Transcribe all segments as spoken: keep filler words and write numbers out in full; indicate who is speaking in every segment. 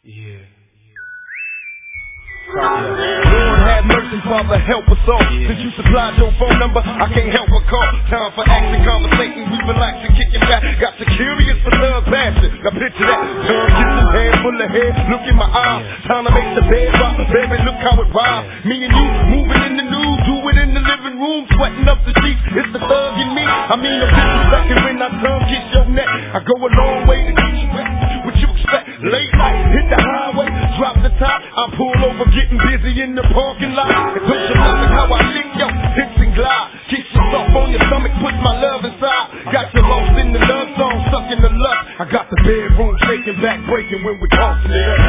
Speaker 1: Yeah. Lord have mercy, Father, help us all. Yeah. Since you supplied your phone number, I can't help but call. Time for action, conversating, we relaxing, kicking back. Got you curious for love, passion. Now picture that, tongue kissing, head full of hair. Look in my eyes, time to make the bed rock. Baby, look how it rhymes. Me and you moving in the nude, do it in the living room, sweating up the sheets. It's the thug in me. I mean, I'm disrespecting when I tongue kiss your neck. I go a long way to get you wet. What you expect? Late night, hit the highway, drop the top. I pull over, getting busy in the parking lot. And don't you love how I lick your hips and glide? Kick yourself on your stomach, put my love inside. Got you lost in the love song, stuck in the lust. I got the bedroom shaking, back breaking when we tossing it up.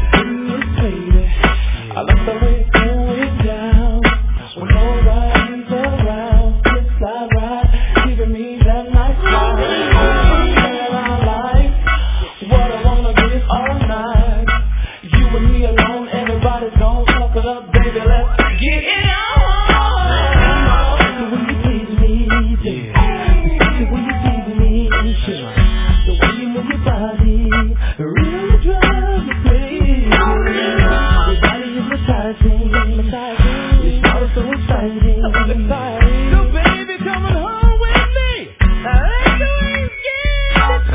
Speaker 1: I love the way you do it down. When nobody's around, it's alright, giving me that nice vibe. That I like, what I wanna get all night. You and me alone, everybody's gonna fuck it up, baby. Let's get it on. The way you tease me, the way you tease me, the way you move your body, really drives me crazy. Your body is hypnotizing, your smile is so exciting. So baby, come on home with me. I like the way you get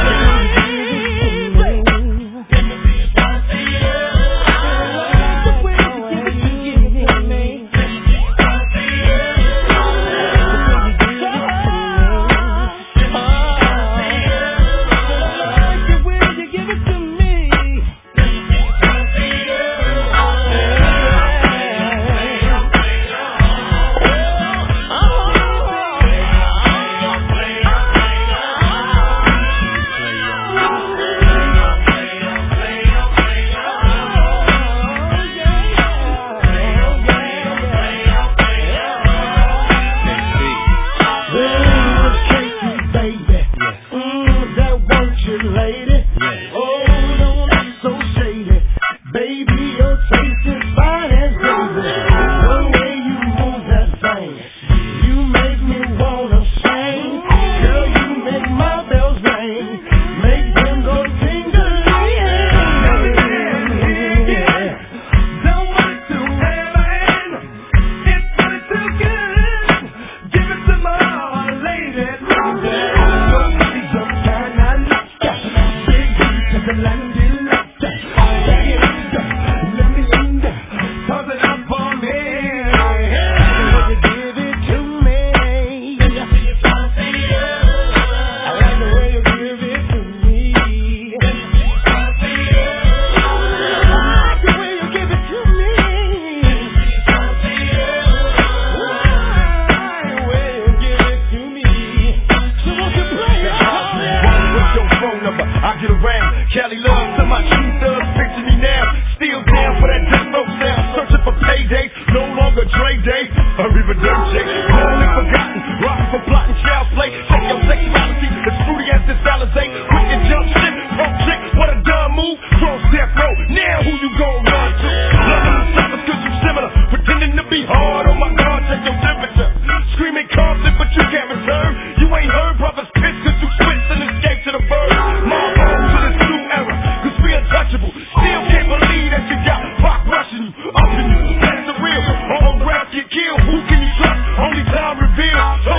Speaker 1: Cali love to my true thugs, picture me now. Still down for that death row sound. Searching for payday, no longer Dre Day. Arriba Dirty, gone and forgotten. Rockin' for plotting, child play. Check your sexuality, as fruity as this validate. Quick and jump shit, pro trick, what a dumb move. Cross death row, now who you gon' run to? Loving the suckers cause you similar. Pretending to be hard, oh my God, check your temperature. Screaming conflict, but you can't return. You ain't heard brothers piss cause you switched and escaped to the bird. My home to this new era, cause we untouchable. Still can't believe that you got Pac rushing you, up in you. That's the real, all around get killed. Who can you trust? Only time reveals. So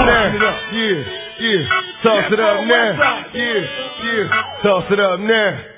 Speaker 1: yeah, yeah, toss it up now. Yeah, yeah, toss it up now.